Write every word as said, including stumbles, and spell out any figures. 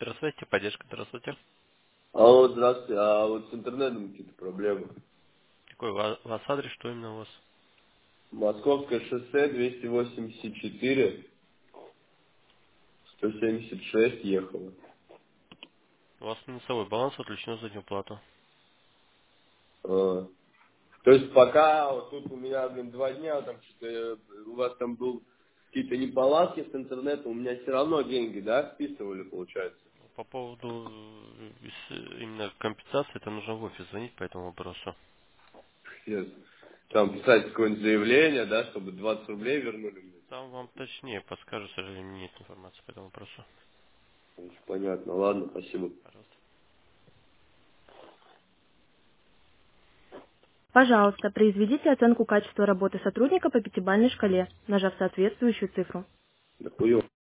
Здравствуйте, поддержка, здравствуйте. Алло, здравствуйте. А вот с интернетом какие-то проблемы. Какой у вас у вас адрес, что именно у вас? Московское шоссе двести восемьдесят четыре, сто семьдесят шесть ехало. У вас минусовой баланс отключен за неуплату. А, то есть пока вот тут у меня, блин, два дня, там что-то э, у вас там был какие-то неполадки с интернетом, у меня все равно деньги, да, списывали, получается. По поводу э, ис- именно компенсации, это нужно в офис звонить по этому вопросу. Yes. Там писать какое-нибудь заявление, да, чтобы двадцать рублей вернули мне. Там вам точнее подскажут, к сожалению, нет информации по этому вопросу. Понятно, ладно, спасибо. Пожалуйста. Пожалуйста, произведите оценку качества работы сотрудника по пятибалльной шкале, нажав соответствующую цифру. Да хуёво.